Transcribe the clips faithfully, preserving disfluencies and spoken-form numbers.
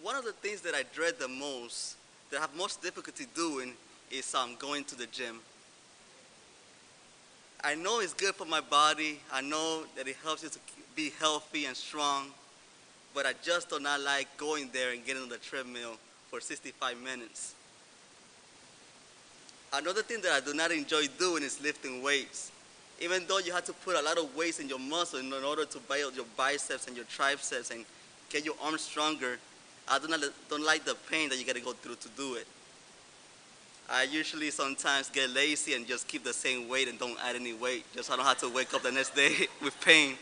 one of the things that I dread the most, that I have most difficulty doing, is um, going to the gym. I know it's good for my body. I know that it helps you to be healthy and strong, but I just do not like going there and getting on the treadmill for sixty-five minutes. Another thing that I do not enjoy doing is lifting weights. Even though you have to put a lot of weights in your muscle in order to build your biceps and your triceps and get your arms stronger, I do not don't like the pain that you got to go through to do it. I usually sometimes get lazy and just keep the same weight and don't add any weight, just so I don't have to wake up the next day with pain.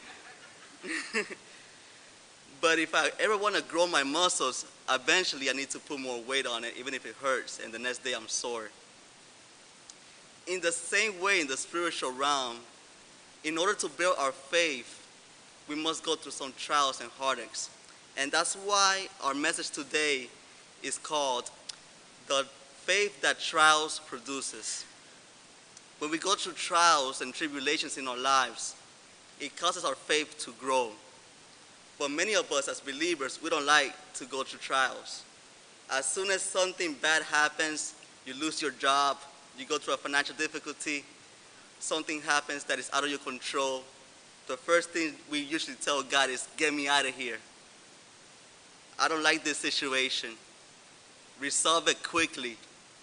But if I ever want to grow my muscles, eventually I need to put more weight on it, even if it hurts, and the next day I'm sore. In the same way, in the spiritual realm, in order to build our faith, we must go through some trials and heartaches. And that's why our message today is called The Faith That Trials Produces. When we go through trials and tribulations in our lives, it causes our faith to grow. But many of us as believers, we don't like to go through trials. As soon as something bad happens, you lose your job, you go through a financial difficulty, something happens that is out of your control, the first thing we usually tell God is, get me out of here. I don't like this situation. Resolve it quickly.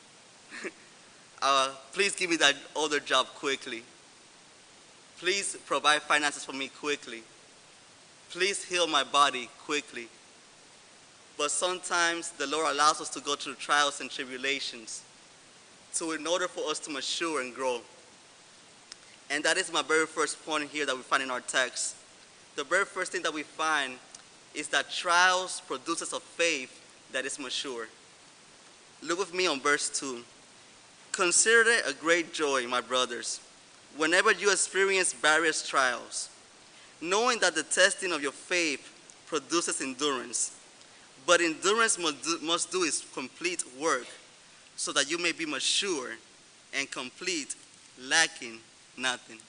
uh, please give me that other job quickly. Please provide finances for me quickly. Please heal my body quickly. But sometimes the Lord allows us to go through trials and tribulations so in order for us to mature and grow. And that is my very first point here that we find in our text. The very first thing that we find is that trials produces a faith that is mature. Look with me on verse two. Consider it a great joy, my brothers, whenever you experience various trials, knowing that the testing of your faith produces endurance. But endurance must do, must do its complete work, so that you may be mature and complete, lacking nothing.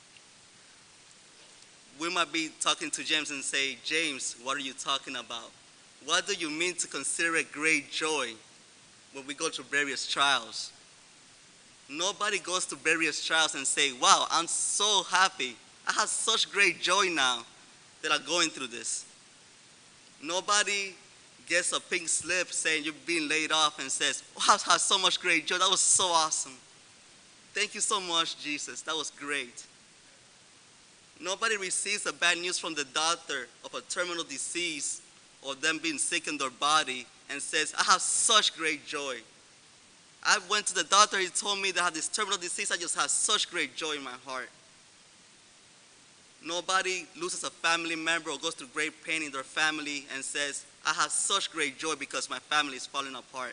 We might be talking to James and say, James, what are you talking about? What do you mean to consider it great joy when we go through various trials? Nobody goes to various trials and say, wow, I'm so happy. I have such great joy now that I'm going through this. Nobody gets a pink slip saying you're being laid off and says, wow, I have so much great joy. That was so awesome. Thank you so much, Jesus. That was great. Nobody receives a bad news from the doctor of a terminal disease or them being sick in their body and says, I have such great joy. I went to the doctor, he told me that I have this terminal disease, I just have such great joy in my heart. Nobody loses a family member or goes through great pain in their family and says, I have such great joy because my family is falling apart.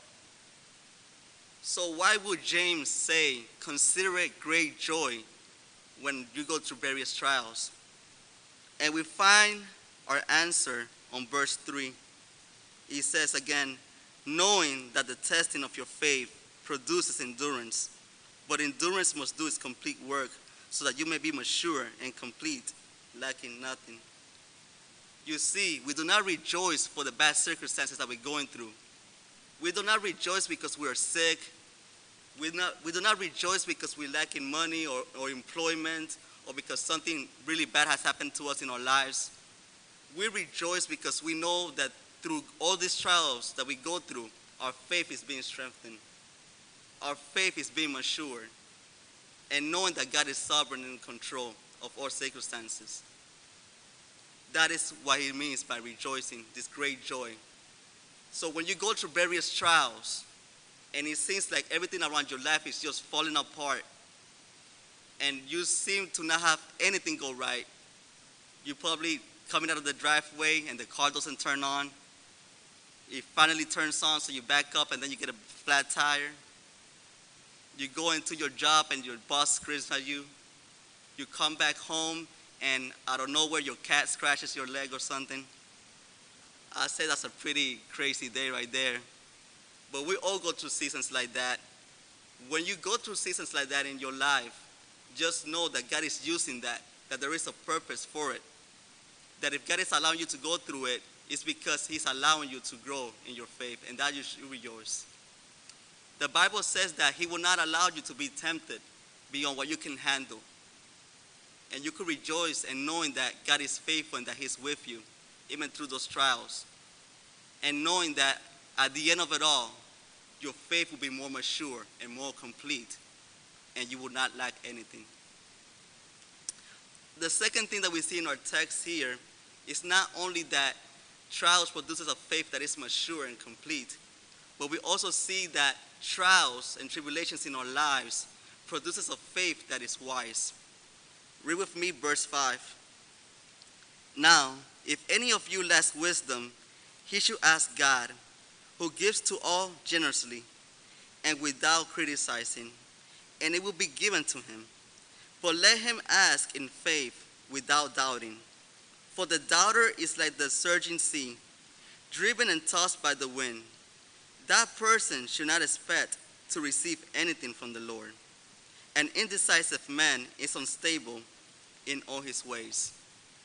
So why would James say, consider it great joy when you go through various trials? And we find our answer on verse three. He says again, knowing that the testing of your faith produces endurance, but endurance must do its complete work so that you may be mature and complete, lacking nothing. You see, we do not rejoice for the bad circumstances that we're going through. We do not rejoice because we are sick. We, not, we do not rejoice because we're lacking money or, or employment or because something really bad has happened to us in our lives. We rejoice because we know that through all these trials that we go through, our faith is being strengthened. Our faith is being matured. And knowing that God is sovereign and in control of all circumstances. That is what he means by rejoicing, this great joy. So when you go through various trials, and it seems like everything around your life is just falling apart, and you seem to not have anything go right, you're probably coming out of the driveway and the car doesn't turn on. It finally turns on, so you back up and then you get a flat tire. You go into your job and your boss screams at you. You come back home and out of nowhere your cat scratches your leg or something. I say that's a pretty crazy day right there. But we all go through seasons like that. When you go through seasons like that in your life, just know that God is using that, that there is a purpose for it. That if God is allowing you to go through it, it's because he's allowing you to grow in your faith, and that you should be yours. The Bible says that he will not allow you to be tempted beyond what you can handle. And you could rejoice in knowing that God is faithful and that he's with you, even through those trials. And knowing that at the end of it all, your faith will be more mature and more complete, and you will not lack anything. The second thing that we see in our text here is not only that trials produces a faith that is mature and complete, but we also see that trials and tribulations in our lives produces a faith that is wise. Read with me verse five. Now, if any of you lacks wisdom, he should ask God, who gives to all generously and without criticizing, and it will be given to him. But let him ask in faith without doubting. For the doubter is like the surging sea, driven and tossed by the wind. That person should not expect to receive anything from the Lord. An indecisive man is unstable in all his ways.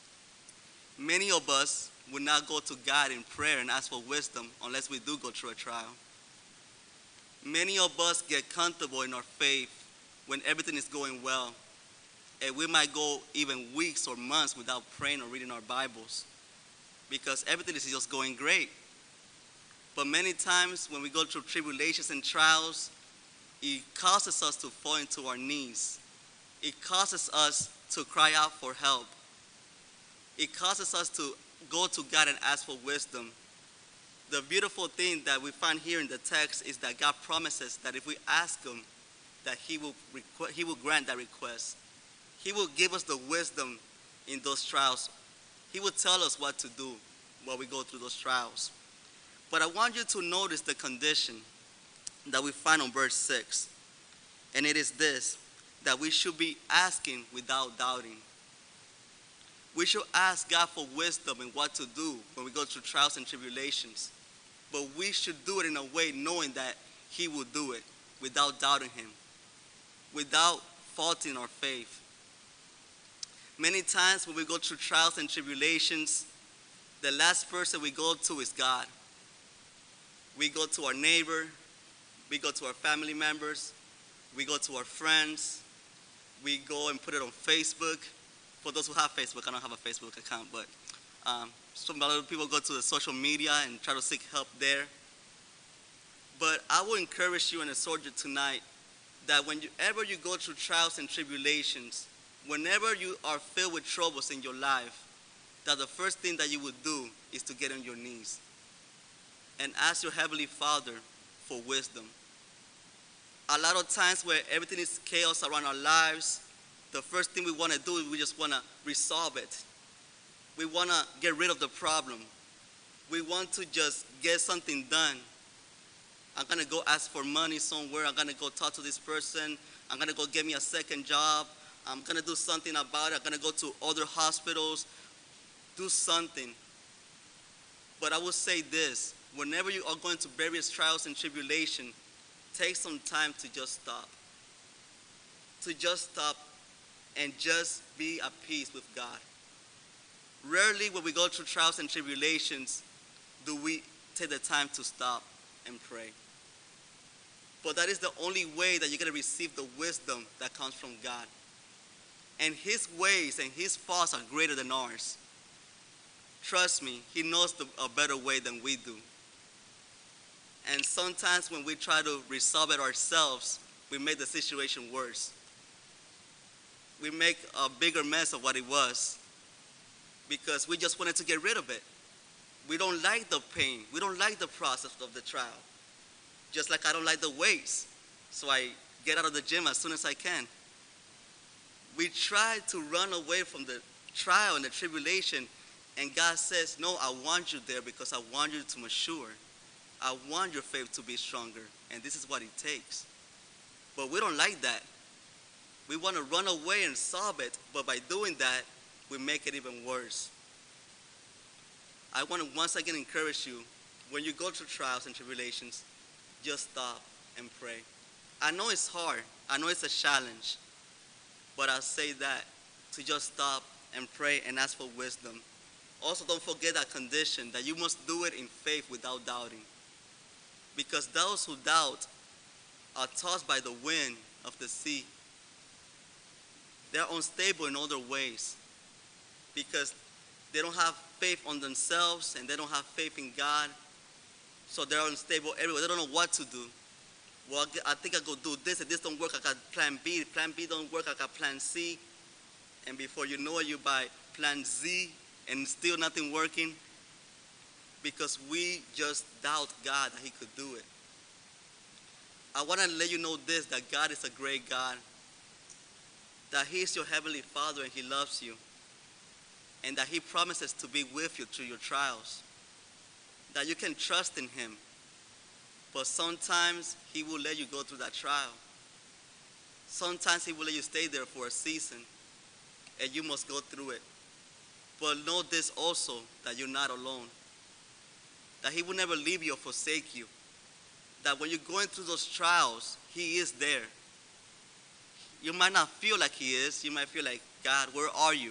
Many of us will not go to God in prayer and ask for wisdom unless we do go through a trial. Many of us get comfortable in our faith when everything is going well, and we might go even weeks or months without praying or reading our Bibles because everything is just going great. But many times when we go through tribulations and trials, it causes us to fall into our knees. It causes us to cry out for help. It causes us to go to God and ask for wisdom. The beautiful thing that we find here in the text is that God promises that if we ask him, that he will, requ- he will grant that request. He will give us the wisdom in those trials. He will tell us what to do while we go through those trials. But I want you to notice the condition that we find on verse six. And it is this, that we should be asking without doubting. We should ask God for wisdom in what to do when we go through trials and tribulations. But we should do it in a way knowing that he will do it without doubting him, without faulting our faith. Many times when we go through trials and tribulations, the last person we go to is God. We go to our neighbor, we go to our family members, we go to our friends, we go and put it on Facebook. For those who have Facebook, I don't have a Facebook account, but um, some other people go to the social media and try to seek help there. But I will encourage you and exhort you tonight that whenever you go through trials and tribulations, whenever you are filled with troubles in your life, that the first thing that you would do is to get on your knees and ask your Heavenly Father for wisdom. A lot of times where everything is chaos around our lives, the first thing we want to do is we just want to resolve it. We want to get rid of the problem. We want to just get something done. I'm going to go ask for money somewhere. I'm going to go talk to this person. I'm going to go get me a second job. I'm going to do something about it. I'm going to go to other hospitals, do something. But I will say this, whenever you are going to various trials and tribulation, take some time to just stop. To just stop and just be at peace with God. Rarely when we go through trials and tribulations do we take the time to stop and pray. But that is the only way that you're going to receive the wisdom that comes from God. And his ways and his thoughts are greater than ours. Trust me, he knows the, a better way than we do. And sometimes when we try to resolve it ourselves, we make the situation worse. We make a bigger mess of what it was because we just wanted to get rid of it. We don't like the pain. We don't like the process of the trial. Just like I don't like the weights, so I get out of the gym as soon as I can. We try to run away from the trial and the tribulation, and God says, no, I want you there because I want you to mature. I want your faith to be stronger, and this is what it takes. But we don't like that. We want to run away and solve it, but by doing that, we make it even worse. I want to once again encourage you, when you go through trials and tribulations, just stop and pray. I know it's hard. I know it's a challenge. But I'll say that, to just stop and pray and ask for wisdom. Also, don't forget that condition, that you must do it in faith without doubting. Because those who doubt are tossed by the wind of the sea. They're unstable in other ways because they don't have faith on themselves and they don't have faith in God. So they're unstable everywhere. They don't know what to do. Well, I think I go do this. If this don't work, I got plan B. If plan B don't work, I got plan C. And before you know it, you buy plan Z and still nothing working because we just doubt God that he could do it. I want to let you know this, that God is a great God, that he is your heavenly Father and he loves you, and that he promises to be with you through your trials, that you can trust in him. But sometimes he will let you go through that trial. Sometimes he will let you stay there for a season, and you must go through it. But know this also, that you're not alone, that he will never leave you or forsake you, that when you're going through those trials, he is there. You might not feel like he is. You might feel like, God, where are you?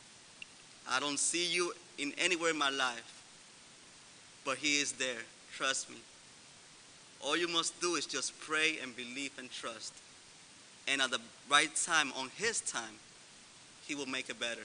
I don't see you in anywhere in my life. But he is there. Trust me. All you must do is just pray and believe and trust. And at the right time, on his time, he will make it better.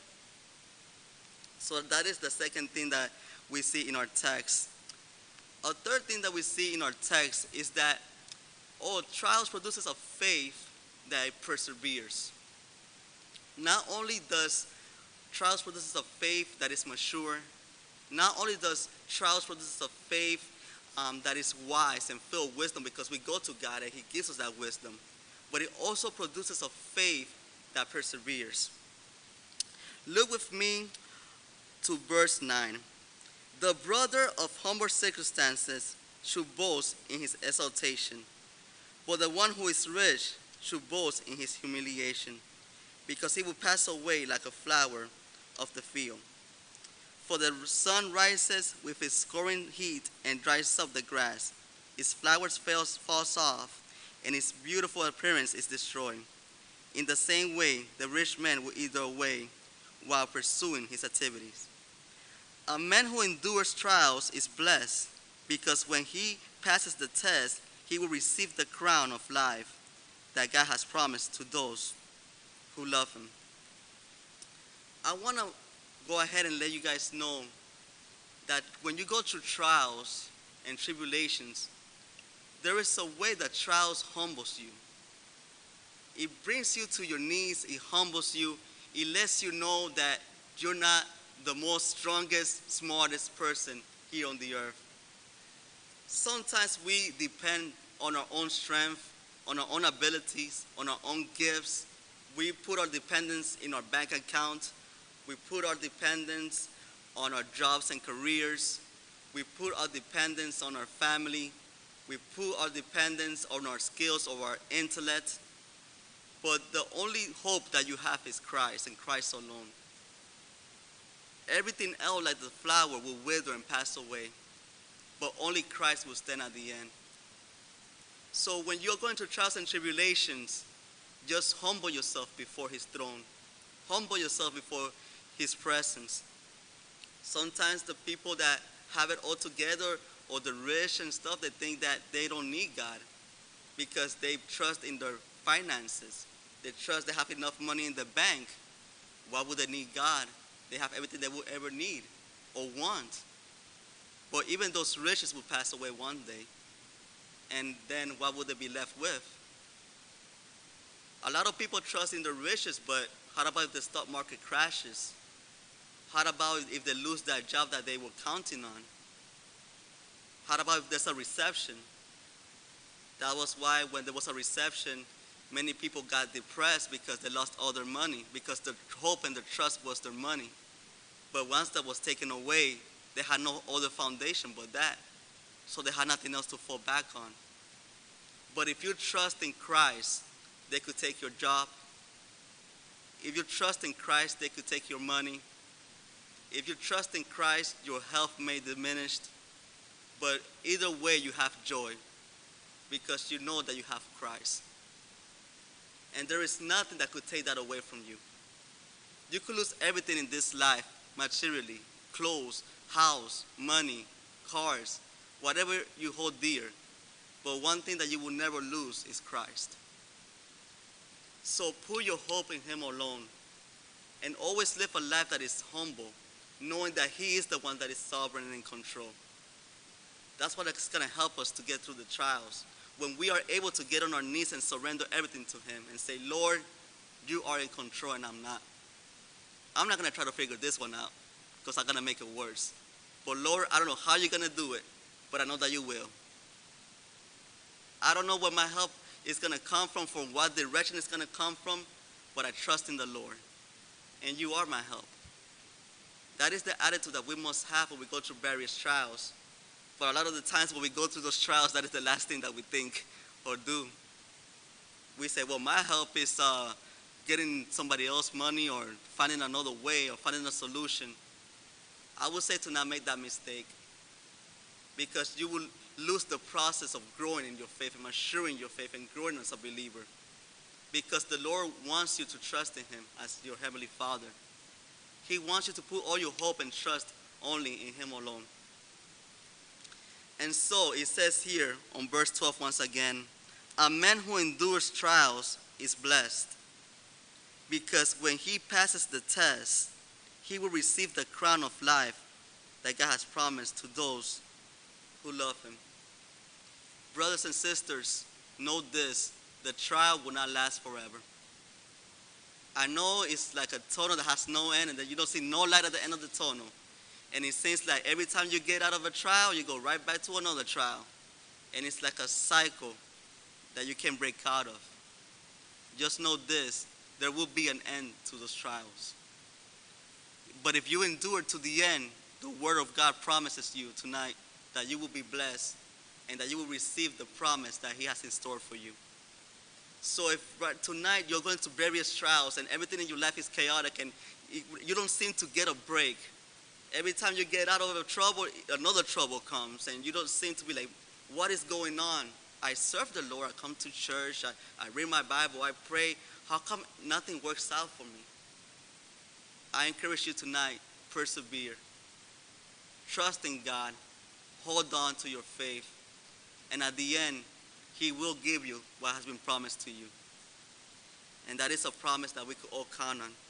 So that is the second thing that we see in our text. A third thing that we see in our text is that, oh, trials produces a faith that perseveres. Not only does trials produces a faith that is mature, not only does trials produces a faith um, that is wise and filled with wisdom because we go to God and he gives us that wisdom, but it also produces a faith that perseveres. Look with me to verse nine. The brother of humble circumstances should boast in his exaltation, but the one who is rich should boast in his humiliation, because he will pass away like a flower of the field. For the sun rises with its scorching heat and dries up the grass. Its flowers falls, falls off, and its beautiful appearance is destroyed. In the same way, the rich man will wither away while pursuing his activities. A man who endures trials is blessed, because when he passes the test, he will receive the crown of life that God has promised to those who love him. I want to go ahead and let you guys know that when you go through trials and tribulations, there is a way that trials humbles you. It brings you to your knees, it humbles you, it lets you know that you're not the most strongest, smartest person here on the earth. Sometimes we depend on our own strength, on our own abilities, on our own gifts. We put our dependence in our bank account. We put our dependence on our jobs and careers. We put our dependence on our family. We put our dependence on our skills or our intellect. But the only hope that you have is Christ and Christ alone. Everything else, like the flower, will wither and pass away. But only Christ will stand at the end. So when you're going through trials and tribulations, just humble yourself before his throne. Humble yourself before his presence. Sometimes the people that have it all together, or the rich and stuff, they think that they don't need God because they trust in their finances. They trust they have enough money in the bank. Why would they need God? They have everything they will ever need or want. But even those riches will pass away one day. And then what would they be left with? A lot of people trust in the riches, but how about if the stock market crashes? How about if they lose that job that they were counting on? How about if there's a recession? That was why when there was a recession, many people got depressed because they lost all their money, because the hope and the trust was their money. But once that was taken away, they had no other foundation but that. So they had nothing else to fall back on. But if you trust in Christ, they could take your job. If you trust in Christ, they could take your money. If you trust in Christ, your health may diminish. But either way, you have joy because you know that you have Christ. And there is nothing that could take that away from you. You could lose everything in this life materially, clothes, house, money, cars, whatever you hold dear. But one thing that you will never lose is Christ. So put your hope in him alone and always live a life that is humble, knowing that he is the one that is sovereign and in control. That's what is going to help us to get through the trials. When we are able to get on our knees and surrender everything to him and say, Lord, you are in control and I'm not. I'm not going to try to figure this one out because I'm going to make it worse. But Lord, I don't know how you're going to do it, but I know that you will. I don't know where my help is going to come from, from what direction it's going to come from, but I trust in the Lord. And you are my help. That is the attitude that we must have when we go through various trials. But a lot of the times when we go through those trials, that is the last thing that we think or do. We say, well, my help is uh, getting somebody else money or finding another way or finding a solution. I would say to not make that mistake, because you will lose the process of growing in your faith and maturing your faith and growing as a believer. Because the Lord wants you to trust in him as your heavenly Father. He wants you to put all your hope and trust only in him alone. And so it says here on verse twelve once again, a man who endures trials is blessed, because when he passes the test, he will receive the crown of life that God has promised to those who love him. Brothers and sisters, know this, the trial will not last forever. I know it's like a tunnel that has no end and that you don't see no light at the end of the tunnel. And it seems like every time you get out of a trial, you go right back to another trial. And it's like a cycle that you can break out of. Just know this, there will be an end to those trials. But if you endure to the end, the word of God promises you tonight that you will be blessed and that you will receive the promise that he has in store for you. So if right, tonight you're going through various trials and everything in your life is chaotic and you don't seem to get a break, every time you get out of a trouble, another trouble comes, and you don't seem to be like, what is going on? I serve the Lord, I come to church, I, I read my Bible, I pray. How come nothing works out for me? I encourage you tonight, persevere. Trust in God. Hold on to your faith. And at the end, he will give you what has been promised to you. And that is a promise that we could all count on.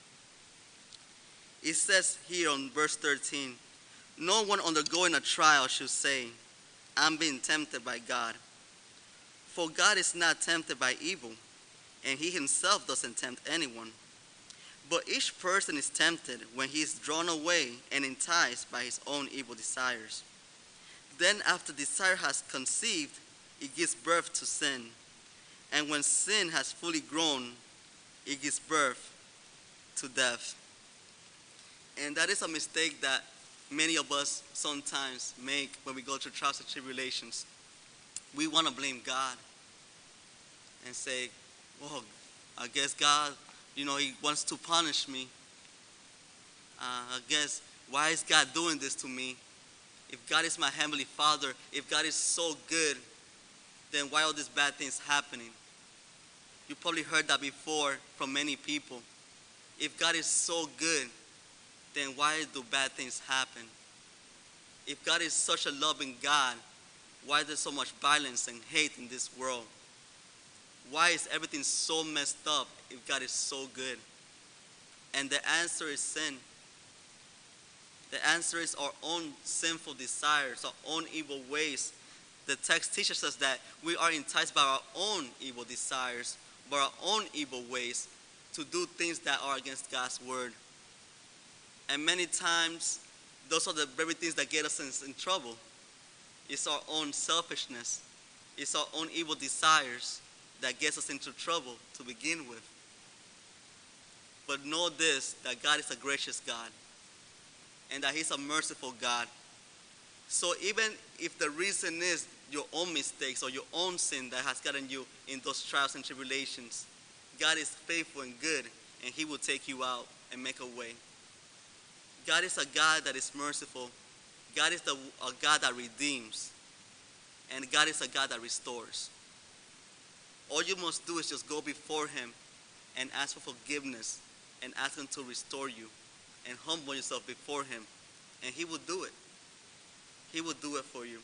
It says here on verse thirteen, no one undergoing a trial should say, I'm being tempted by God. For God is not tempted by evil, and he himself doesn't tempt anyone. But each person is tempted when he is drawn away and enticed by his own evil desires. Then after desire has conceived, it gives birth to sin. And when sin has fully grown, it gives birth to death. And that is a mistake that many of us sometimes make when we go through trials and tribulations. We want to blame God and say, well, I guess God, you know, he wants to punish me. Uh, I guess, why is God doing this to me? If God is my heavenly Father, if God is so good, then why are all these bad things happening? You probably heard that before from many people. If God is so good, then why do bad things happen? If God is such a loving God, why is there so much violence and hate in this world? Why is everything so messed up if God is so good? And the answer is sin. The answer is our own sinful desires, our own evil ways. The text teaches us that we are enticed by our own evil desires, by our own evil ways, to do things that are against God's word. And many times, those are the very things that get us in, in trouble. It's our own selfishness. It's our own evil desires that gets us into trouble to begin with. But know this, that God is a gracious God and that he's a merciful God. So even if the reason is your own mistakes or your own sin that has gotten you in those trials and tribulations, God is faithful and good, and he will take you out and make a way. God is a God that is merciful. God is the, a God that redeems. And God is a God that restores. All you must do is just go before him and ask for forgiveness and ask him to restore you and humble yourself before him. and he will do it. He will do it for you.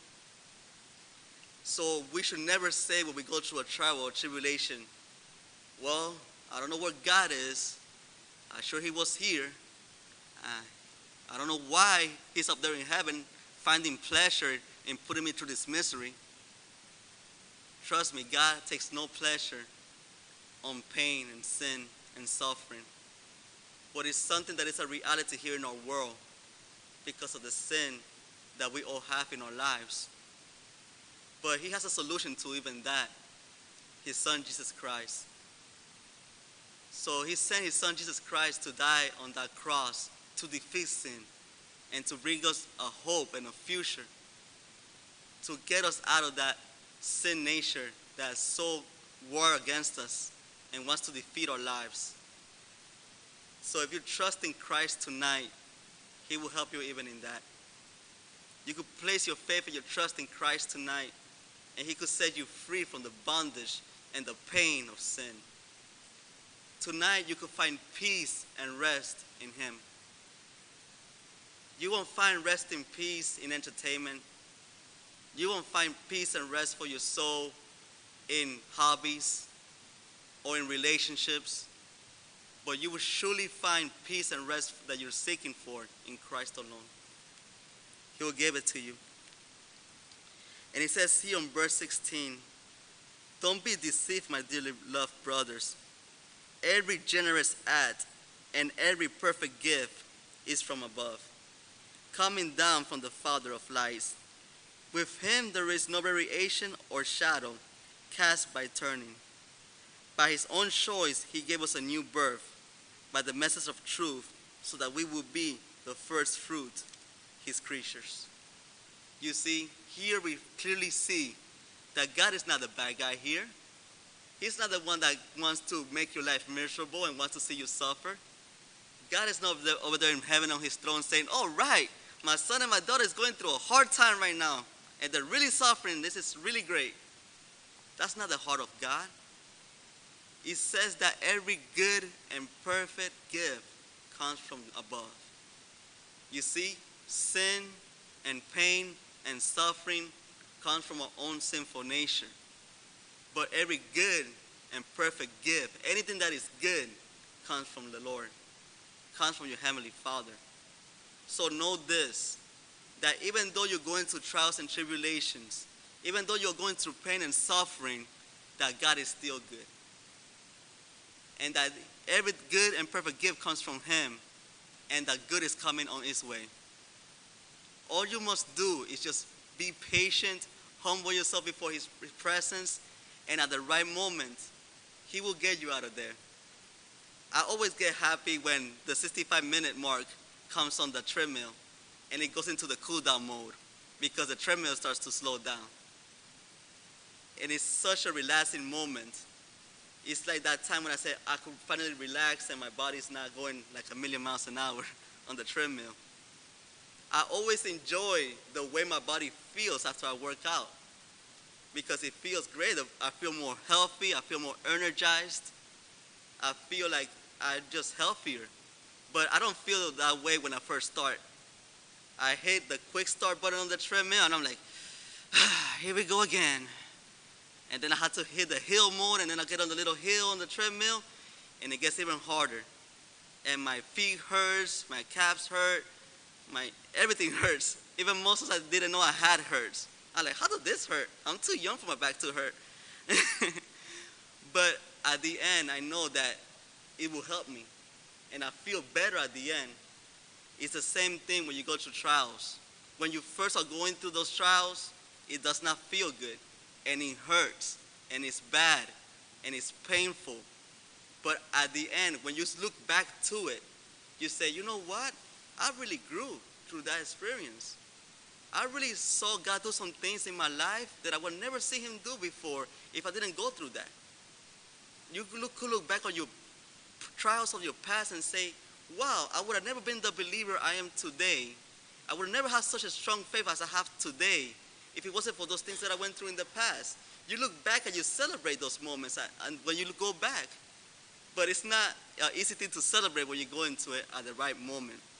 So we should never say when we go through a trial or tribulation, well, I don't know where God is. I'm sure he was here. Uh, I don't know why he's up there in heaven finding pleasure in putting me through this misery. Trust me, God takes no pleasure on pain and sin and suffering. But it's something that is a reality here in our world because of the sin that we all have in our lives. But he has a solution to even that, his son Jesus Christ. So he sent his son Jesus Christ to die on that cross to defeat sin and to bring us a hope and a future, to get us out of that sin nature that's so war against us and wants to defeat our lives. So if you trust in Christ tonight, he will help you even in that. You could place your faith and your trust in Christ tonight, and he could set you free from the bondage and the pain of sin. Tonight you could find peace and rest in him. You won't find rest and peace in entertainment. You won't find peace and rest for your soul in hobbies or in relationships, but you will surely find peace and rest that you're seeking for in Christ alone. He will give it to you. And it says here on verse sixteen, don't be deceived, my dearly loved brothers. Every generous act and every perfect gift is from above, coming down from the Father of lights. With him there is no variation or shadow cast by turning. By his own choice he gave us a new birth by the message of truth, so that we will be the first fruit, his creatures. You see, here we clearly see that God is not the bad guy here. He's not the one that wants to make your life miserable and wants to see you suffer. God is not over there in heaven on his throne saying, all right, my son and my daughter is going through a hard time right now, and they're really suffering. This is really great. That's not the heart of God. It says that every good and perfect gift comes from above. You see, sin and pain and suffering comes from our own sinful nature. But every good and perfect gift, anything that is good, comes from the Lord, comes from your Heavenly Father. So know this, that even though you're going through trials and tribulations, even though you're going through pain and suffering, that God is still good. And that every good and perfect gift comes from him, and that good is coming on its way. All you must do is just be patient, humble yourself before his presence, and at the right moment, he will get you out of there. I always get happy when the sixty-five minute mark comes on the treadmill and it goes into the cool down mode, because the treadmill starts to slow down. And it's such a relaxing moment. It's like that time when I said I could finally relax and my body's not going like a million miles an hour on the treadmill. I always enjoy the way my body feels after I work out, because it feels great. I feel more healthy. I feel more energized. I feel like I'm just healthier. But I don't feel that way when I first start. I hit the quick start button on the treadmill, and I'm like, ah, here we go again. And then I had to hit the hill mode, and then I get on the little hill on the treadmill, and it gets even harder. And my feet hurts, my calves hurt, my everything hurts. Even muscles I didn't know I had hurts. I'm like, how does this hurt? I'm too young for my back to hurt. But at the end, I know that it will help me, and I feel better at the end. It's the same thing when you go through trials. When you first are going through those trials, it does not feel good, and it hurts, and it's bad, and it's painful. But at the end, when you look back to it, you say, you know what? I really grew through that experience. I really saw God do some things in my life that I would never see him do before if I didn't go through that. You could look, could look back on your trials of your past and say, wow, I would have never been the believer I am today. I would never have such a strong faith as I have today if it wasn't for those things that I went through in the past. You look back and you celebrate those moments and when you go back. But it's not an easy thing to celebrate when you go into it at the right moment.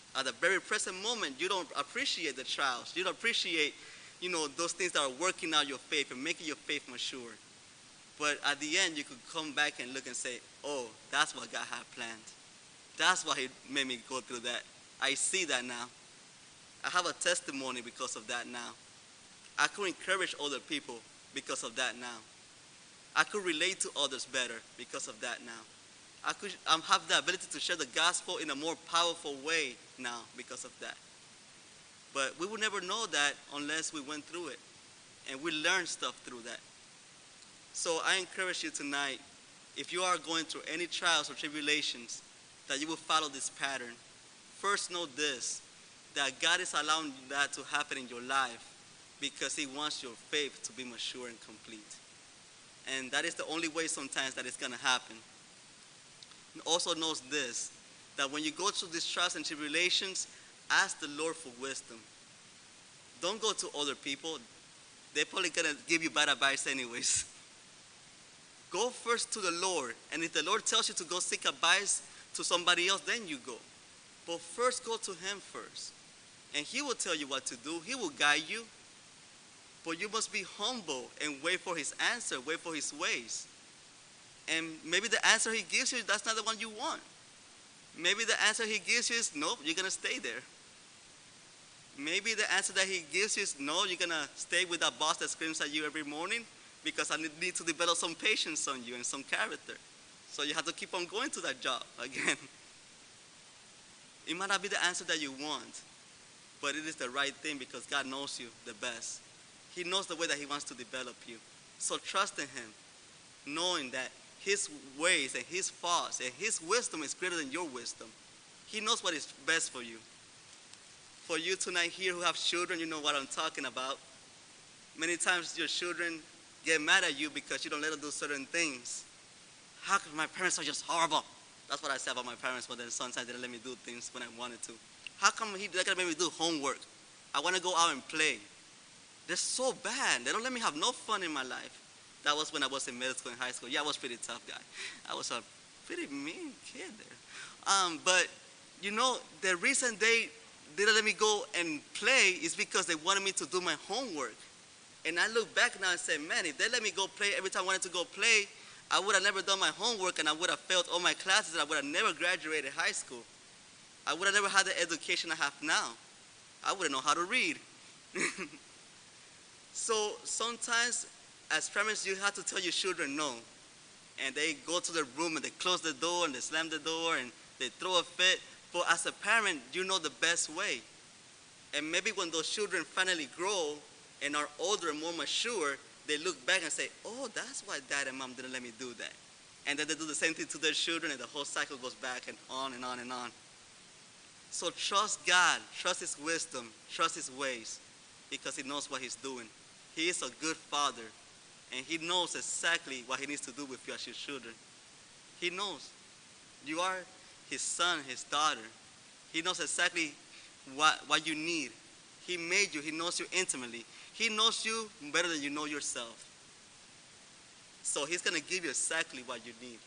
At the very present moment, you don't appreciate the trials. You don't appreciate, you know, those things that are working out your faith and making your faith mature. But at the end, you could come back and look and say, oh, that's what God had planned. That's why he made me go through that. I see that now. I have a testimony because of that now. I could encourage other people because of that now. I could relate to others better because of that now. I could um, have the ability to share the gospel in a more powerful way now because of that. But we would never know that unless we went through it and we learned stuff through that. So I encourage you tonight, if you are going through any trials or tribulations, that you will follow this pattern. First, know this, that God is allowing that to happen in your life because he wants your faith to be mature and complete. And that is the only way sometimes that it's going to happen. And also knows this, that when you go through these trials and tribulations, ask the Lord for wisdom. Don't go to other people. They're probably going to give you bad advice anyways. Go first to the Lord. And if the Lord tells you to go seek advice to somebody else, then you go. But first go to him first. And he will tell you what to do. He will guide you. But you must be humble and wait for his answer, wait for his ways. And maybe the answer he gives you, that's not the one you want. Maybe the answer he gives you is, nope, you're going to stay there. Maybe the answer that he gives you is, no, you're going to stay with that boss that screams at you every morning because I need to develop some patience on you and some character. So you have to keep on going to that job again. It might not be the answer that you want, but it is the right thing because God knows you the best. He knows the way that he wants to develop you. So trust in him, knowing that his ways and his thoughts and his wisdom is greater than your wisdom. He knows what is best for you. For you tonight here who have children, you know what I'm talking about. Many times your children get mad at you because you don't let them do certain things. How come my parents are just horrible? That's what I say about my parents, but then sometimes they didn't let me do things when I wanted to. How come he, they're going to make me do homework? I want to go out and play. They're so bad. They don't let me have no fun in my life. That was when I was in middle school and high school. Yeah, I was a pretty tough guy. I was a pretty mean kid there. Um, but, you know, the reason they didn't let me go and play is because they wanted me to do my homework. And I look back now and say, man, if they let me go play every time I wanted to go play, I would have never done my homework and I would have failed all my classes and I would have never graduated high school. I would have never had the education I have now. I wouldn't know how to read. So sometimes as parents, you have to tell your children no. And they go to their room and they close the door and they slam the door and they throw a fit. But as a parent, you know the best way. And maybe when those children finally grow and are older and more mature, they look back and say, oh, that's why dad and mom didn't let me do that. And then they do the same thing to their children and the whole cycle goes back and on and on and on. So trust God, trust his wisdom, trust his ways, because he knows what he's doing. He is a good father, and he knows exactly what he needs to do with you as your children. He knows. You are his son, his daughter. He knows exactly what, what you need. He made you. He knows you intimately. He knows you better than you know yourself. So he's going to give you exactly what you need.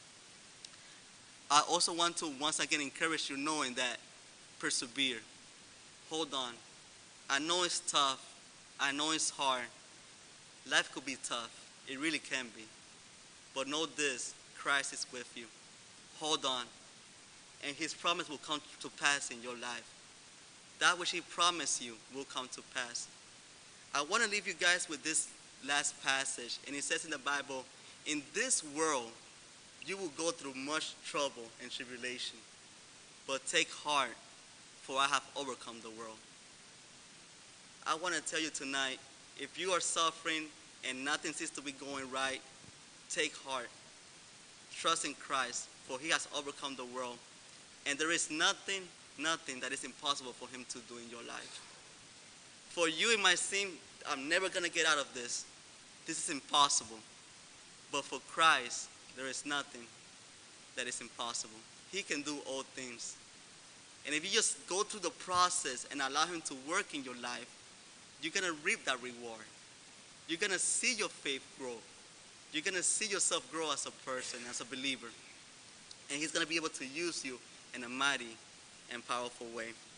I also want to once again encourage you knowing that persevere. Hold on. I know it's tough. I know it's hard. Life could be tough. It really can be. But know this, Christ is with you. Hold on. And his promise will come to pass in your life. That which he promised you will come to pass. I want to leave you guys with this last passage. And it says in the Bible, in this world, you will go through much trouble and tribulation. But take heart, for I have overcome the world. I want to tell you tonight, if you are suffering and nothing seems to be going right, take heart. Trust in Christ, for he has overcome the world. And there is nothing, nothing that is impossible for him to do in your life. For you, it might seem, I'm never going to get out of this. This is impossible. But for Christ, there is nothing that is impossible. He can do all things. And if you just go through the process and allow him to work in your life, you're going to reap that reward. You're going to see your faith grow. You're going to see yourself grow as a person, as a believer. And he's going to be able to use you in a mighty and powerful way.